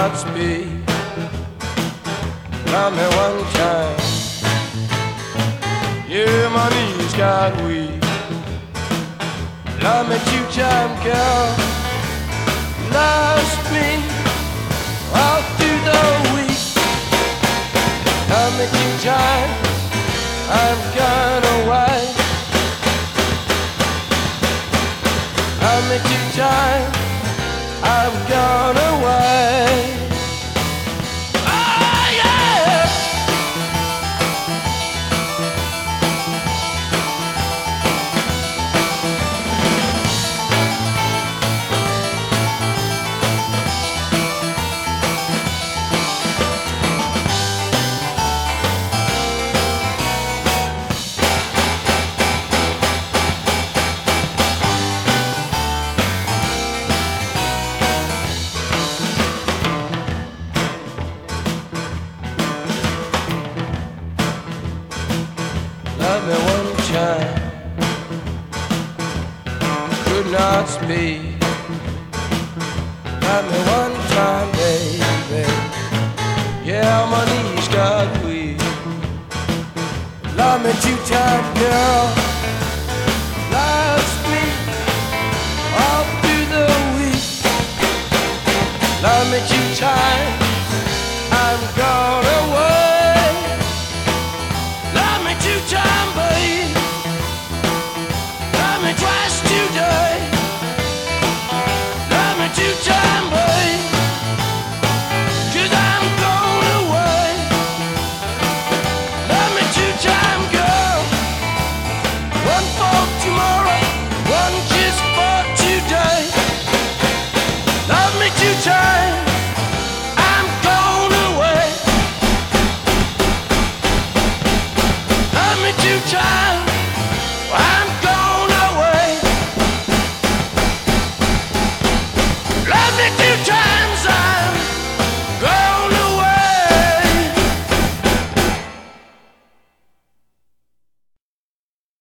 not speak. Love me one time. Yeah, my knees got weak. Love me two time, girl. Lost me all through the week. Love me two time. I've gone away. Love me two time. I've gone away. Oh yeah. Love me one time, could not speak. Love me one time, baby. Yeah, my knees got weak. Love me two time, girl.